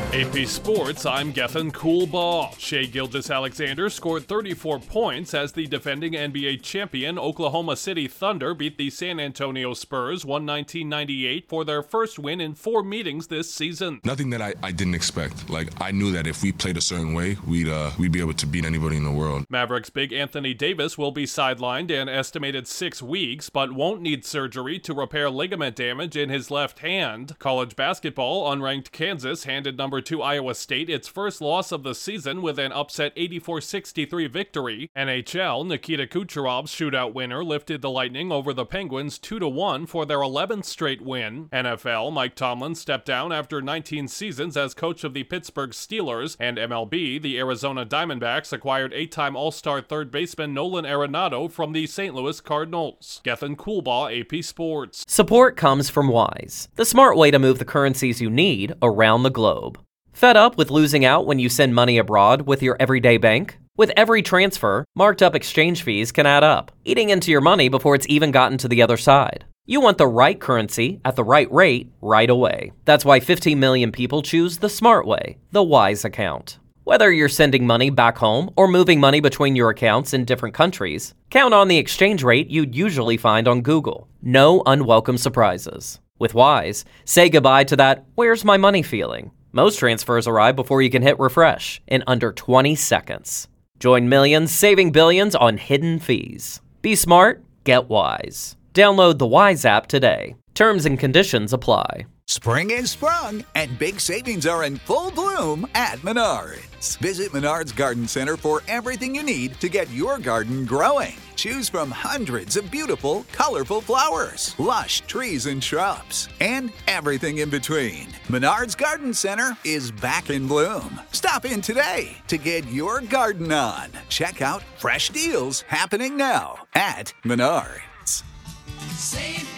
AP Sports, I'm Gethin Coolbaugh. Shai Gilgeous-Alexander scored 34 points as the defending NBA champion Oklahoma City Thunder beat the San Antonio Spurs 119-98 for their first win in 4 meetings this season. Nothing that I didn't expect. I knew that if we played a certain way, we'd be able to beat anybody in the world. Mavericks big Anthony Davis will be sidelined an estimated 6 weeks, but won't need surgery to repair ligament damage in his left hand. College basketball, unranked Kansas handed number 2 Iowa State its first loss of the season with an upset 84-63 victory. NHL, Nikita Kucherov's shootout winner lifted the Lightning over the Penguins 2-1 for their 11th straight win. NFL, Mike Tomlin stepped down after 19 seasons as coach of the Pittsburgh Steelers, and MLB, the Arizona Diamondbacks acquired 8-time All-Star third baseman Nolan Arenado from the St. Louis Cardinals. Gethin Coolbaugh, AP Sports. Support comes from Wise, the smart way to move the currencies you need around the globe. Fed up with losing out when you send money abroad with your everyday bank? With every transfer, marked up exchange fees can add up, eating into your money before it's even gotten to the other side. You want the right currency at the right rate right away. That's why 15 million people choose the smart way, the Wise account. Whether you're sending money back home or moving money between your accounts in different countries, count on the exchange rate you'd usually find on Google. No unwelcome surprises. With Wise, say goodbye to that "where's my money" feeling. Most transfers arrive before you can hit refresh in under 20 seconds. Join millions saving billions on hidden fees. Be smart, get Wise. Download the Wise app today. Terms and conditions apply. Spring is sprung, and big savings are in full bloom at Menards. Visit Menards Garden Center for everything you need to get your garden growing. Choose from hundreds of beautiful, colorful flowers, lush trees and shrubs, and everything in between. Menards Garden Center is back in bloom. Stop in today to get your garden on. Check out fresh deals happening now at Menards. Save